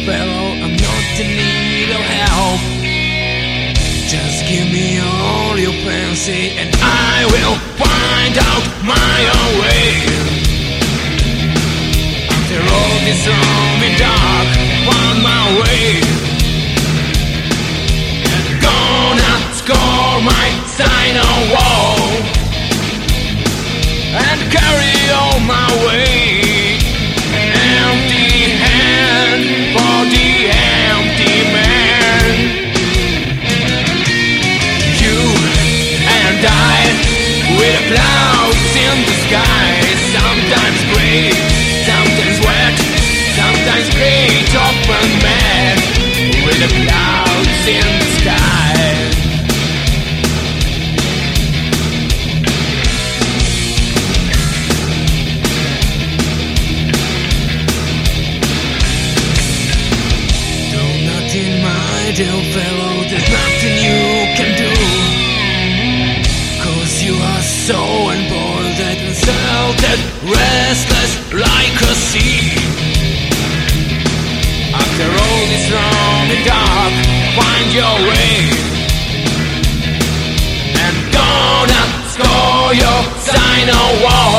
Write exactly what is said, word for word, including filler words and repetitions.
fellow, I'm not in need of help. Just give me all your fancy and I will find out my own way. After all this long and dark, found my way. And gonna score my sign on wall and carry on my way. Empty hand for the empty man. You and I, with clouds in the sky, sometimes gray, sometimes wet, sometimes great, open mad, with the clouds in the sky. Dear fellow, there's nothing you can do, 'cause you are so unbothered, insulted, restless like a sea. After all this long and dark, find your way. And gonna score your sign on wall